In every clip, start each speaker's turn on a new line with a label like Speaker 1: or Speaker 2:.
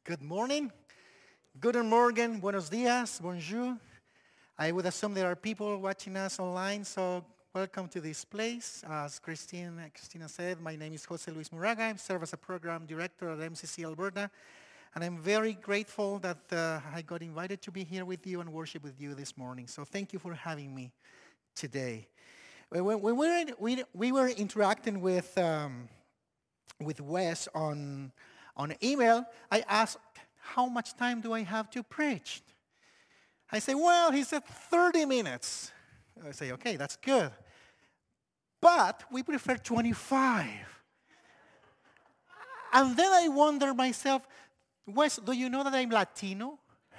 Speaker 1: Good morning. Guten Morgen, buenos dias, bonjour. I would assume there are people watching us online, so welcome to this place. As Christina said, my name is Jose Luis Muraga. I serve as a program director at MCC Alberta, and I'm very grateful that I got invited to be here with you and worship with you this morning. So thank you for having me today. When we were interacting with Wes on email, I asked, how much time do I have to preach? I say, well, he said 30 minutes. I say, okay, that's good. But we prefer 25. And then I wonder myself, Wes, do you know that I'm Latino?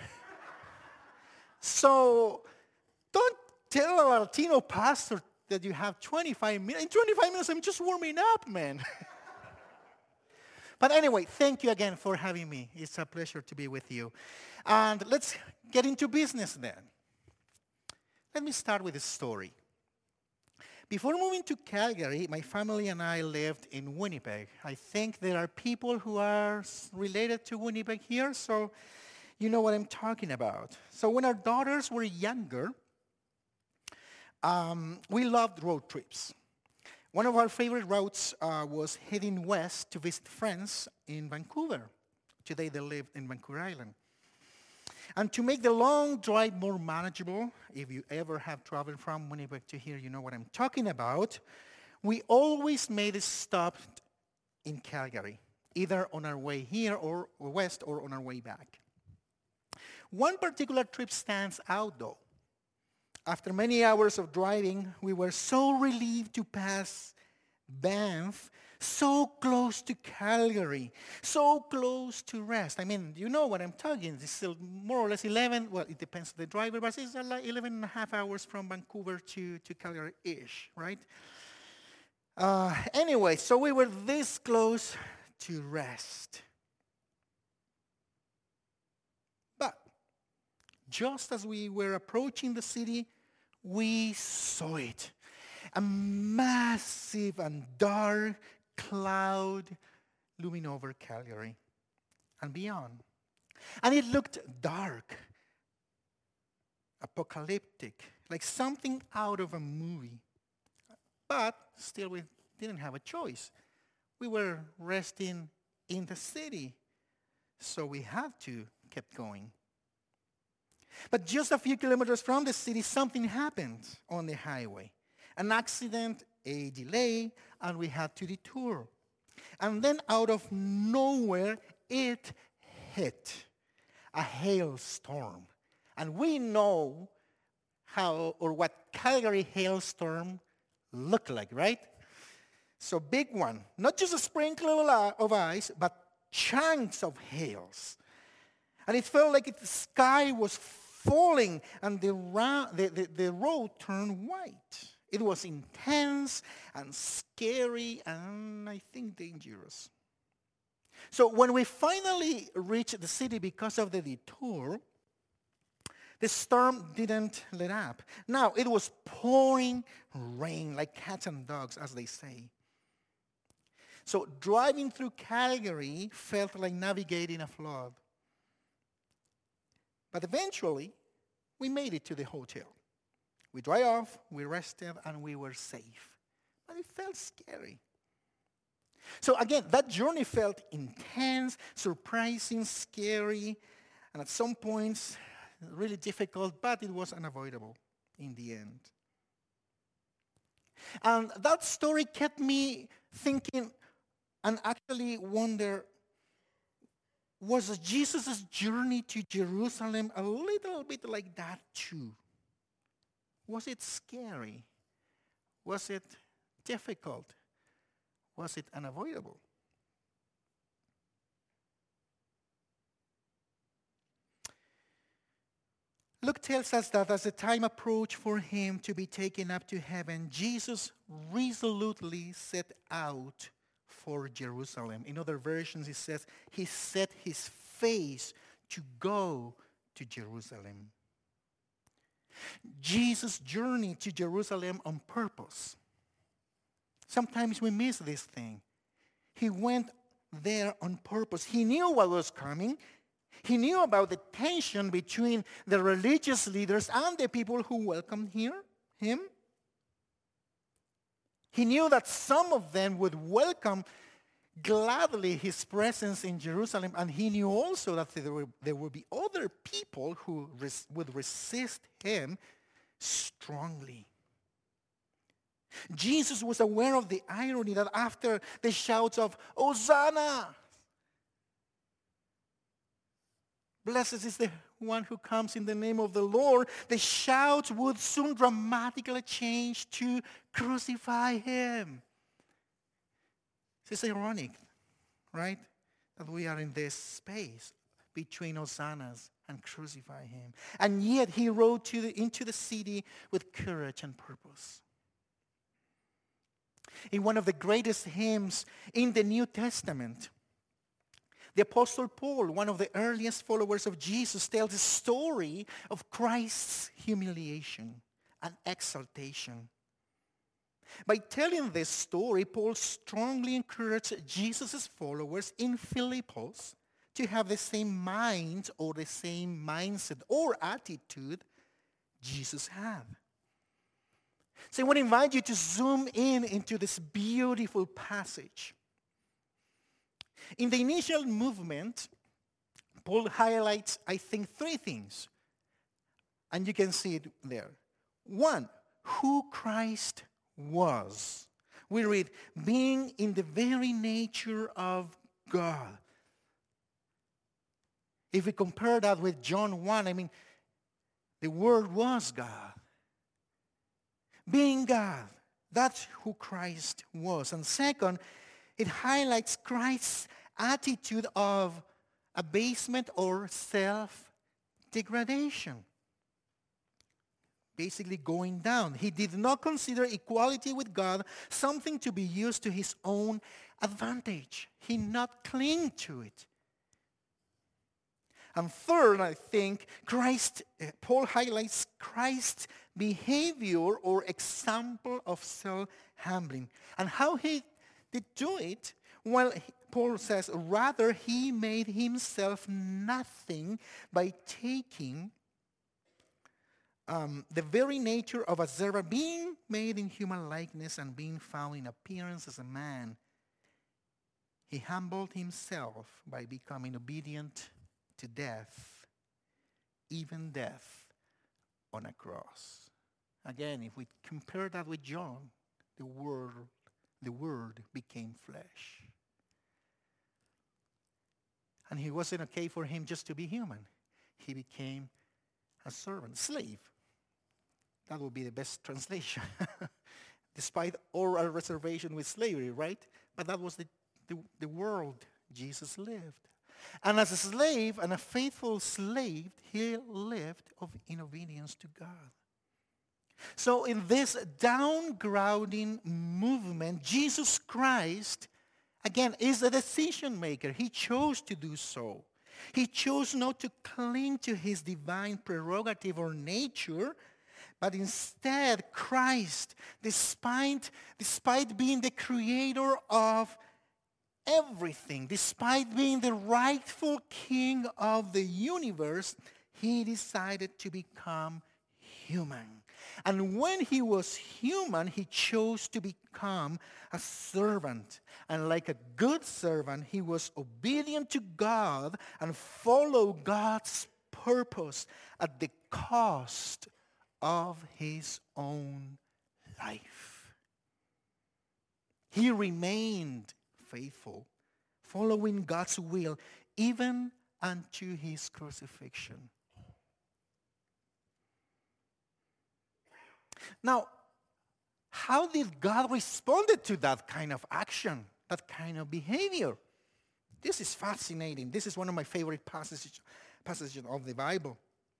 Speaker 1: So don't tell a Latino pastor that you have 25 minutes. In 25 minutes, I'm just warming up, man. But anyway, thank you again for having me. It's a pleasure to be with you. And let's get into business then. Let me start with a story. Before moving to Calgary, my family and I lived in Winnipeg. I think there are people who are related to Winnipeg here, so you know what I'm talking about. So when our daughters were younger, we loved road trips. One of our favorite routes was heading west to visit friends in Vancouver. Today they live in Vancouver Island. And to make the long drive more manageable, if you ever have traveled from Winnipeg to here, you know what I'm talking about, we always made a stop in Calgary, either on our way here or west or on our way back. One particular trip stands out though. After many hours of driving, we were so relieved to pass Banff, so close to Calgary, so close to rest. I mean, you know what I'm talking. It's still more or less 11, well, it depends on the driver, but it's like 11 and a half hours from Vancouver to Calgary-ish, right? Anyway, so we were this close to rest. But just as we were approaching the city, we saw it. A massive and dark cloud looming over Calgary and beyond. And it looked dark, apocalyptic, like something out of a movie. But still we didn't have a choice. We were resting in the city, so we had to keep going. But just a few kilometers from the city, something happened on the highway. An accident, a delay, and we had to detour. And then out of nowhere, it hit a hailstorm. And we know how or what Calgary hailstorm look like, right? So big one, not just a sprinkle of ice, but chunks of hails. And it felt like the sky was falling and the road turned white. It was intense and scary and I think dangerous. So when we finally reached the city because of the detour, the storm didn't let up. Now it was pouring rain like cats and dogs, as they say. So driving through Calgary felt like navigating a flood. But eventually, we made it to the hotel. We dry off, we rested, and we were safe. But it felt scary. So again, that journey felt intense, surprising, scary, and at some points, really difficult, but it was unavoidable in the end. And that story kept me thinking and actually wonder, was Jesus' journey to Jerusalem a little bit like that too? Was it scary? Was it difficult? Was it unavoidable? Luke tells us that as the time approached for him to be taken up to heaven, Jesus resolutely set out for Jerusalem. In other versions, it says he set his face to go to Jerusalem. Jesus journeyed to Jerusalem on purpose. Sometimes we miss this thing. He went there on purpose. He knew what was coming. He knew about the tension between the religious leaders and the people who welcomed him. He knew that some of them would welcome gladly his presence in Jerusalem, and he knew also that there would be other people who would resist him strongly. Jesus was aware of the irony that after the shouts of Hosanna, blessed is the one who comes in the name of the Lord, the shouts would soon dramatically change to crucify him. It's ironic, right? That we are in this space between hosannas and crucify him. And yet he rode into the city with courage and purpose. In one of the greatest hymns in the New Testament, the Apostle Paul, one of the earliest followers of Jesus, tells the story of Christ's humiliation and exaltation. By telling this story, Paul strongly encouraged Jesus' followers in Philippos to have the same mind or the same mindset or attitude Jesus had. So I want to invite you to zoom into this beautiful passage. In the initial movement, Paul highlights, I think, three things. And you can see it there. One, who Christ was. We read, being in the very nature of God. If we compare that with John 1, the Word was God. Being God, that's who Christ was. And second, it highlights Christ's attitude of abasement or self-degradation. Basically going down. He did not consider equality with God something to be used to his own advantage. He not cling to it. And third, I think, Paul highlights Christ's behavior or example of self-humbling. And how he did do it? Well, Paul says, rather he made himself nothing by taking the very nature of a servant, being made in human likeness and being found in appearance as a man. He humbled himself by becoming obedient to death, even death on a cross. Again, if we compare that with John, the Word became flesh. And it wasn't okay for him just to be human. He became a servant, slave. That would be the best translation. Despite all our reservation with slavery, right? But that was the world Jesus lived. And as a slave and a faithful slave, he lived in obedience to God. So in this downgrading movement, Jesus Christ, again, is a decision maker. He chose to do so. He chose not to cling to his divine prerogative or nature, but instead Christ, despite being the creator of everything, despite being the rightful king of the universe, he decided to become human. And when he was human, he chose to become a servant. And like a good servant, he was obedient to God and followed God's purpose at the cost of his own life. He remained faithful, following God's will, even unto his crucifixion. Now, how did God respond to that kind of action, that kind of behavior? This is fascinating. This is one of my favorite passages of the Bible.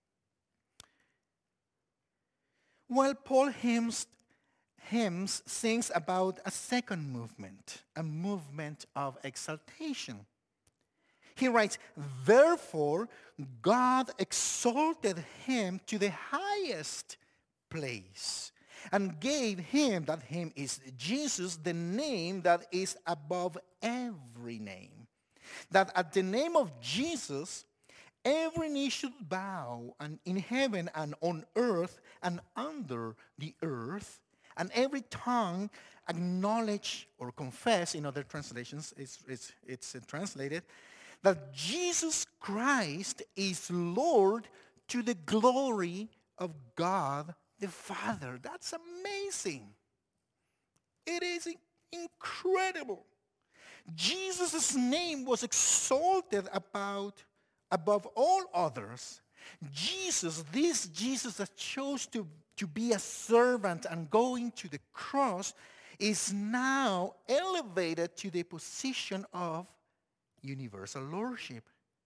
Speaker 1: Well, Paul hymns sings about a second movement, a movement of exaltation. He writes, therefore, God exalted him to the highest place and gave him, that him is Jesus, the name that is above every name, that at the name of Jesus, every knee should bow, and in heaven and on earth and under the earth, and every tongue acknowledge or confess, in other translations it's translated, that Jesus Christ is Lord to the glory of God the Father. That's amazing. It is incredible. Jesus' name was exalted above all others. This Jesus that chose to be a servant and going to the cross is now elevated to the position of universal lordship.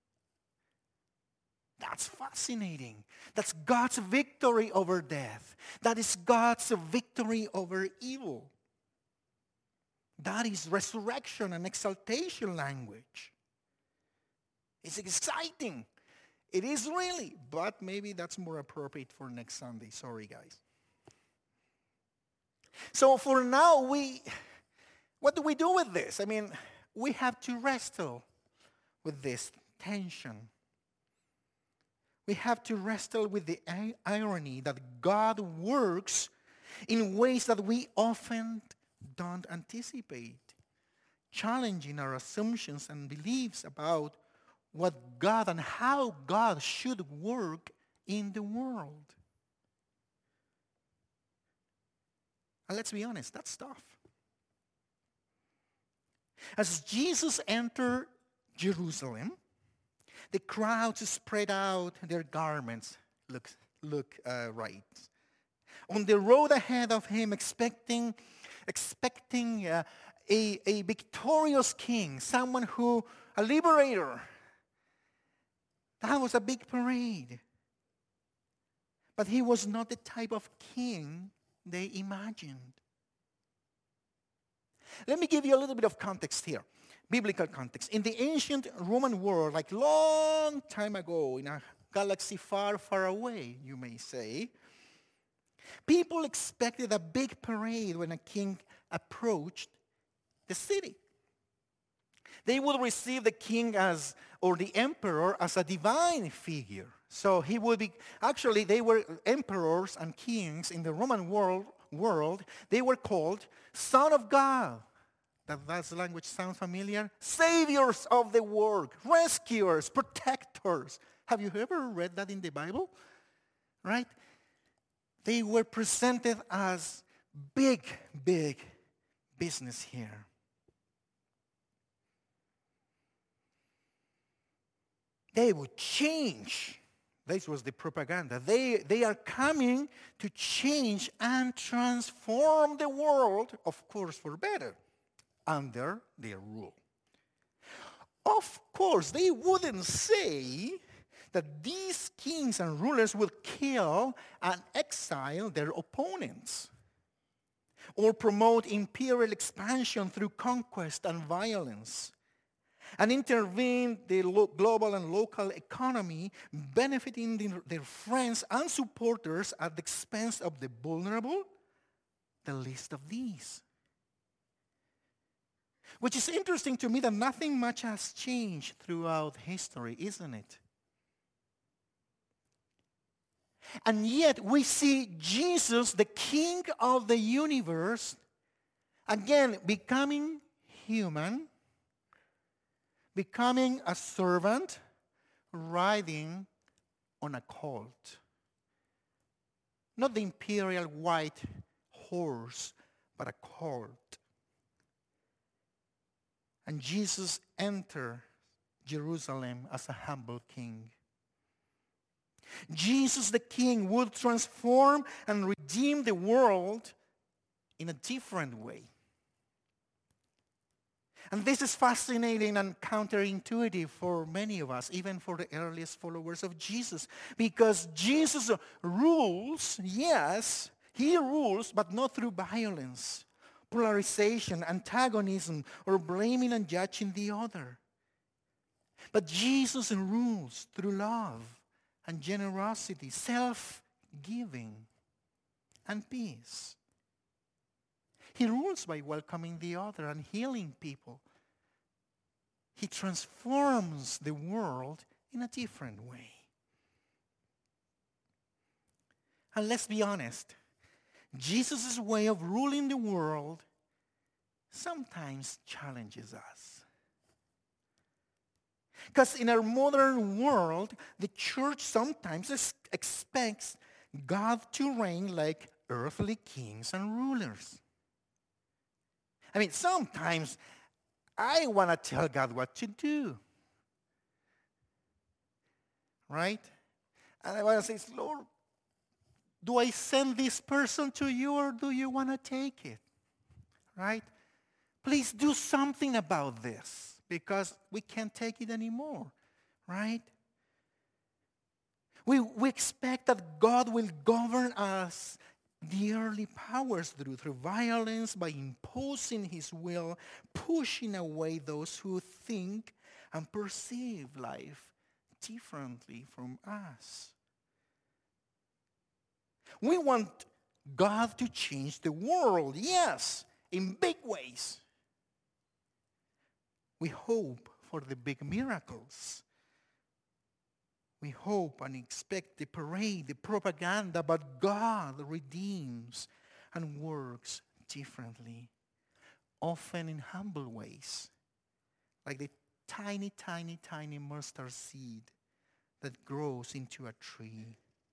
Speaker 1: That's fascinating. That's God's victory over death. That is God's victory over evil. That is resurrection and exaltation language. It's exciting. It is really, but maybe that's more appropriate for next Sunday. Sorry, guys. So for now, what do we do with this? I mean, we have to wrestle with this tension. We have to wrestle with the irony that God works in ways that we often don't anticipate, challenging our assumptions and beliefs about what God and how God should work in the world. And let's be honest, that's tough. As Jesus entered Jerusalem, the crowds spread out their garments. Look right. On the road ahead of him, expecting a victorious king, a liberator. That was a big parade. But he was not the type of king they imagined. Let me give you a little bit of context here, biblical context. In the ancient Roman world, like long time ago, in a galaxy far, far away, you may say, people expected a big parade when a king approached the city. They would receive the king or the emperor as a divine figure. So he would be, actually they were emperors and kings in the Roman world. They were called Son of God. That language sound familiar? Saviors of the world, rescuers, protectors. Have you ever read that in the Bible? Right? They were presented as big business here. They would change. This was the propaganda. They are coming to change and transform the world, of course, for better, under their rule. Of course, they wouldn't say that these kings and rulers will kill and exile their opponents or promote imperial expansion through conquest and violence and intervene the global and local economy, benefiting their friends and supporters at the expense of the vulnerable, the least of these. Which is interesting to me that nothing much has changed throughout history, isn't it? And yet we see Jesus, the King of the universe, again becoming human, becoming a servant, riding on a colt. Not the imperial white horse, but a colt. And Jesus entered Jerusalem as a humble king. Jesus the King would transform and redeem the world in a different way. And this is fascinating and counterintuitive for many of us, even for the earliest followers of Jesus. Because Jesus rules, yes, he rules, but not through violence, polarization, antagonism, or blaming and judging the other. But Jesus rules through love and generosity, self-giving, and peace. He rules by welcoming the other and healing people. He transforms the world in a different way. And let's be honest, Jesus' way of ruling the world sometimes challenges us. Because in our modern world, the church sometimes expects God to reign like earthly kings and rulers. I mean, sometimes I want to tell God what to do. Right? And I want to say, Lord, do I send this person to you or do you want to take it? Right? Please do something about this because we can't take it anymore. Right? We expect that God will govern us, the earthly powers, through violence, by imposing his will, pushing away those who think and perceive life differently from us. We want God to change the world, yes, in big ways. We hope for the big miracles. We hope and expect the parade, the propaganda, but God redeems and works differently, often in humble ways, like the tiny, tiny, tiny mustard seed that grows into a tree.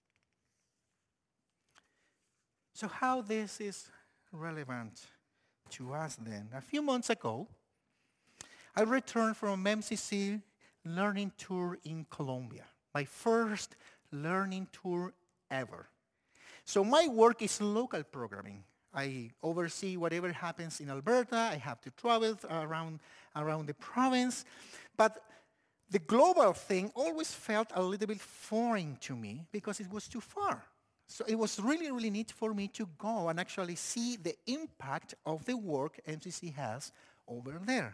Speaker 1: So how this is relevant to us then? A few months ago, I returned from MCC learning tour in Colombia, my first learning tour ever. So my work is local programming. I oversee whatever happens in Alberta. I have to travel around the province. But the global thing always felt a little bit foreign to me because it was too far. So it was really, really neat for me to go and actually see the impact of the work MCC has over there.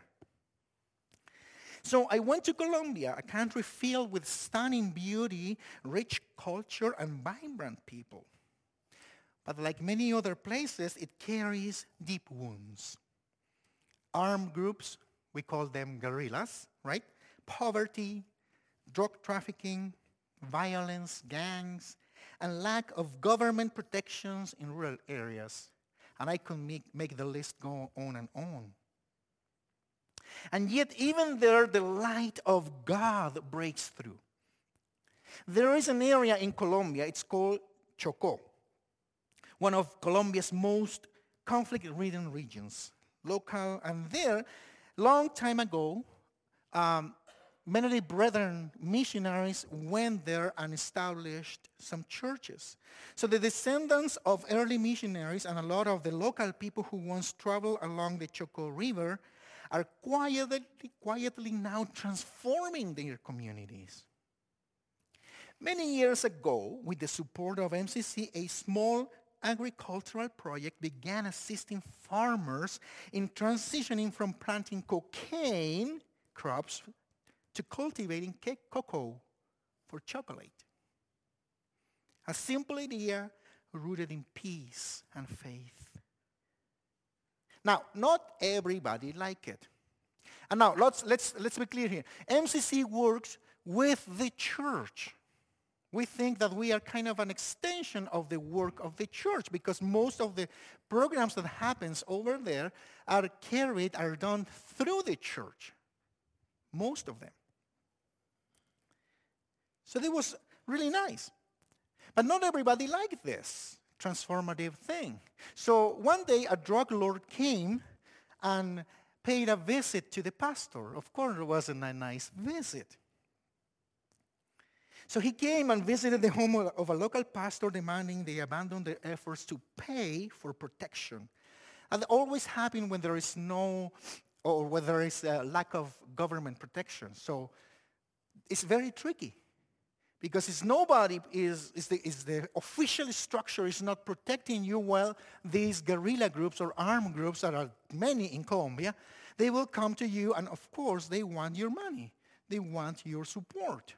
Speaker 1: So I went to Colombia, a country filled with stunning beauty, rich culture, and vibrant people. But like many other places, it carries deep wounds. Armed groups, we call them guerrillas, right? Poverty, drug trafficking, violence, gangs, and lack of government protections in rural areas. And I could make the list go on and on. And yet, even there, the light of God breaks through. There is an area in Colombia, it's called Chocó, one of Colombia's most conflict-ridden regions. Local, and there, long time ago, many brethren missionaries went there and established some churches. So the descendants of early missionaries and a lot of the local people who once traveled along the Chocó River are quietly now transforming their communities. Many years ago, with the support of MCC, a small agricultural project began assisting farmers in transitioning from planting cocaine crops to cultivating cocoa for chocolate. A simple idea rooted in peace and faith. Now, not everybody liked it. And now, let's be clear here. MCC works with the church. We think that we are kind of an extension of the work of the church because most of the programs that happens over there are done through the church. Most of them. So it was really nice. But not everybody liked this transformative thing. So one day a drug lord came and paid a visit to the pastor. Of course, it wasn't a nice visit. So he came and visited the home of a local pastor, demanding they abandon their efforts to pay for protection. And it always happens when there is or when there is a lack of government protection. So it's very tricky. Because the official structure is not protecting you well, these guerrilla groups or armed groups that are many in Colombia, they will come to you and of course they want your money. They want your support.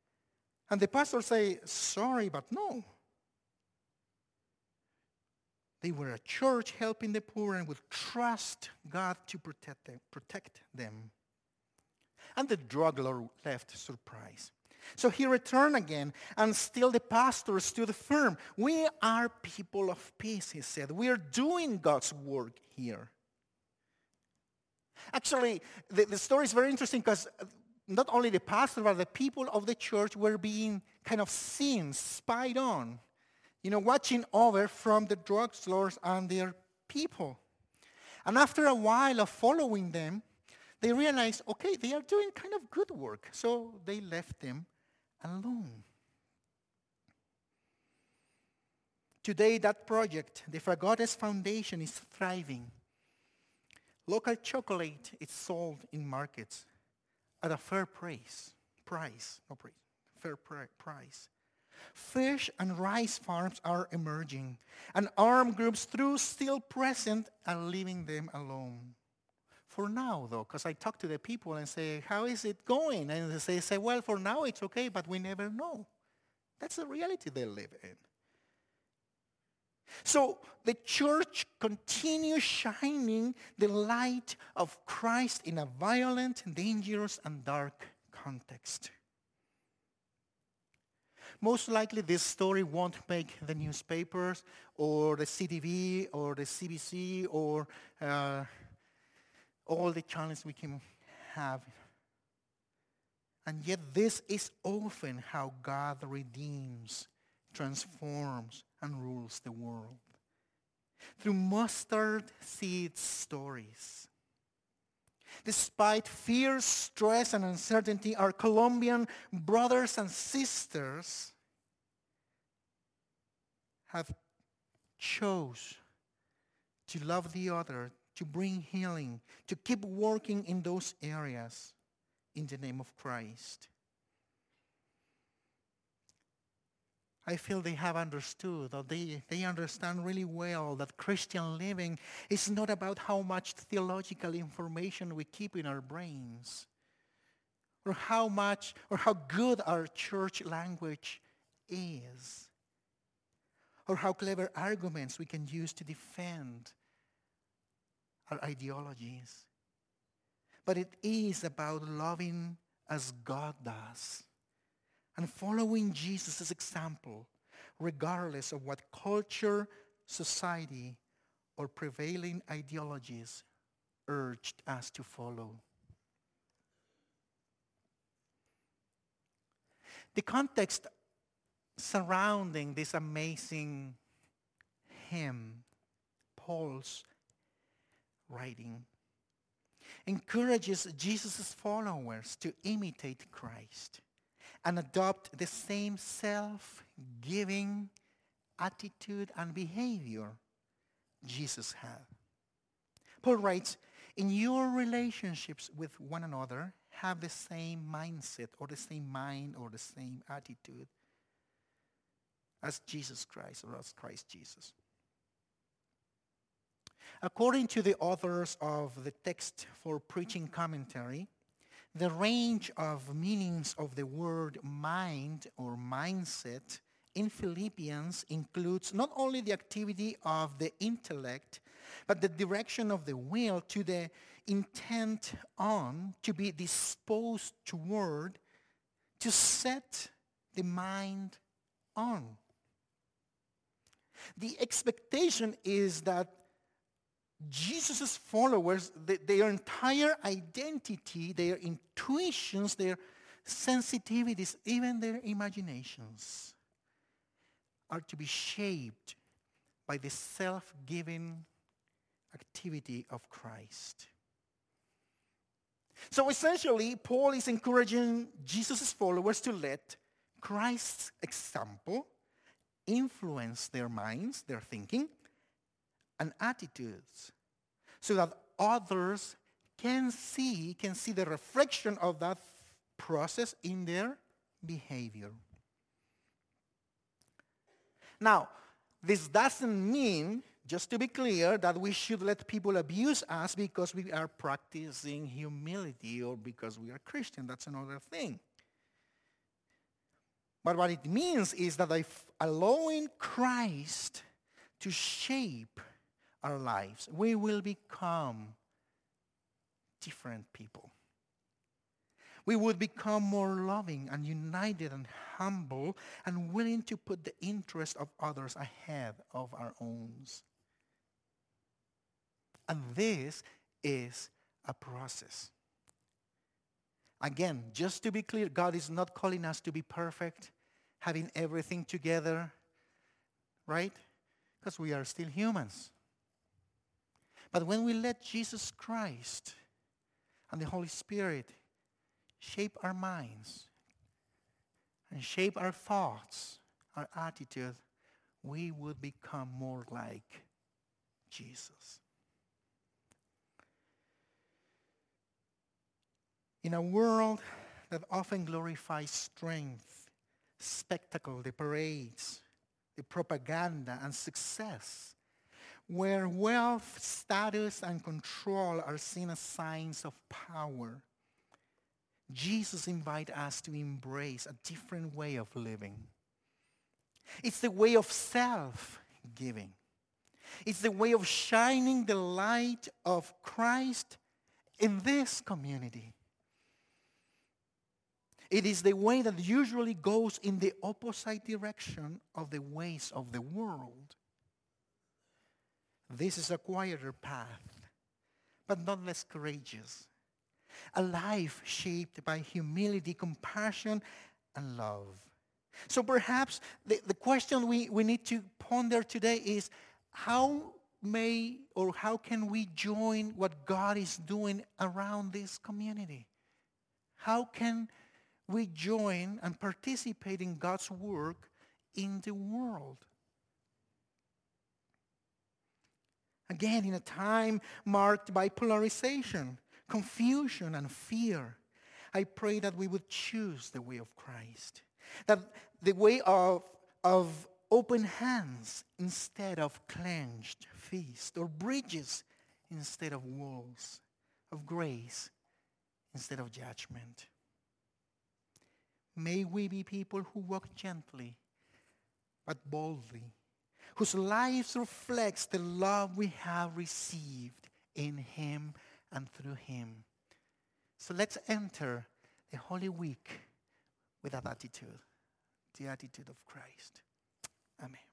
Speaker 1: And the pastor say, sorry, but no. They were a church helping the poor and would trust God to protect them. And the drug lord left surprised. So he returned again, and still the pastor stood firm. We are people of peace, he said. We are doing God's work here. Actually, the story is very interesting because not only the pastor, but the people of the church were being kind of seen, spied on, watching over from the drug lords and their people. And after a while of following them, they realized, okay, they are doing kind of good work. So they left them alone. Today, that project, the Fragotes Foundation, is thriving. Local chocolate is sold in markets at a fair price. Fish and rice farms are emerging, and armed groups, though still present, are leaving them alone. For now, though, because I talk to the people and say, how is it going? And they say, well, for now it's okay, but we never know. That's the reality they live in. So the church continues shining the light of Christ in a violent, dangerous, and dark context. Most likely this story won't make the newspapers or the CTV or the CBC or all the channels we can have. And yet this is often how God redeems, transforms, and rules the world. Through mustard seed stories. Despite fear, stress, and uncertainty, our Colombian brothers and sisters have chose to love the other, to bring healing, to keep working in those areas in the name of Christ. I feel they have understood, or they understand really well that Christian living is not about how much theological information we keep in our brains, or how much or how good our church language is, or how clever arguments we can use to defend our ideologies. But it is about loving as God does and following Jesus' example, regardless of what culture, society, or prevailing ideologies urged us to follow. The context surrounding this amazing hymn, Paul's writing, encourages Jesus' followers to imitate Christ and adopt the same self-giving attitude and behavior Jesus had. Paul writes, in your relationships with one another, have the same mindset or the same mind or the same attitude as Jesus Christ or as Christ Jesus. According to the authors of the text for preaching commentary, the range of meanings of the word mind or mindset in Philippians includes not only the activity of the intellect, but the direction of the will to the intent on, to be disposed toward, to set the mind on. The expectation is that Jesus' followers, their entire identity, their intuitions, their sensitivities, even their imaginations, are to be shaped by the self-giving activity of Christ. So essentially, Paul is encouraging Jesus' followers to let Christ's example influence their minds, their thinking, and attitudes, so that others can see the reflection of that process in their behavior. Now, this doesn't mean, just to be clear, that we should let people abuse us because we are practicing humility or because we are Christian. That's another thing. But what it means is that allowing Christ to shape our lives. We will become different people. We would become more loving and united and humble and willing to put the interest of others ahead of our own. And this is a process. Again, just to be clear, God is not calling us to be perfect, having everything together, right? Because we are still humans. But when we let Jesus Christ and the Holy Spirit shape our minds and shape our thoughts, our attitude, we would become more like Jesus. In a world that often glorifies strength, spectacle, the parades, the propaganda, and success, where wealth, status, and control are seen as signs of power, Jesus invites us to embrace a different way of living. It's the way of self-giving. It's the way of shining the light of Christ in this community. It is the way that usually goes in the opposite direction of the ways of the world. This is a quieter path, but not less courageous. A life shaped by humility, compassion, and love. So perhaps the question we need to ponder today is how can we join what God is doing around this community? How can we join and participate in God's work in the world? Again, in a time marked by polarization, confusion, and fear, I pray that we would choose the way of Christ. That the way of open hands instead of clenched fists, or bridges instead of walls, of grace instead of judgment. May we be people who walk gently but boldly, whose lives reflects the love we have received in Him and through Him. So let's enter the Holy Week with that attitude, the attitude of Christ. Amen.